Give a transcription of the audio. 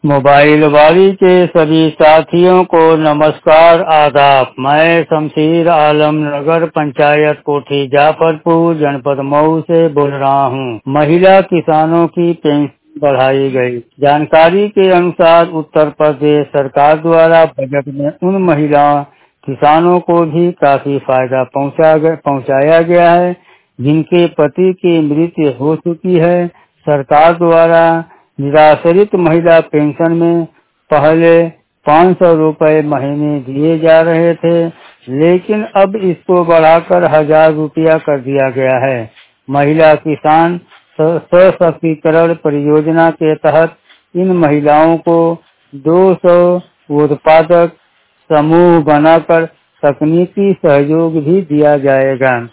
Mobile वाली के सभी साथियों को नमस्कार आदाब। मैं शमशीर आलम नगर पंचायत कोठी जाफरपुर जनपद मऊ से बोल रहा हूँ। महिला किसानों की पेंशन बढ़ाई गई। जानकारी के अनुसार उत्तर प्रदेश सरकार द्वारा बजट में उन महिला किसानों को भी काफी फायदा पहुँचाया गया है जिनके पति की मृत्यु हो चुकी है। सरकार द्वारा निराश्रित महिला पेंशन में पहले 500 रुपए महीने दिए जा रहे थे, लेकिन अब इसको बढ़ाकर 1000 रुपया कर दिया गया है। महिला किसान सशक्तिकरण परियोजना के तहत इन महिलाओं को 200 उत्पादक समूह बनाकर तकनीकी सहयोग भी दिया जाएगा।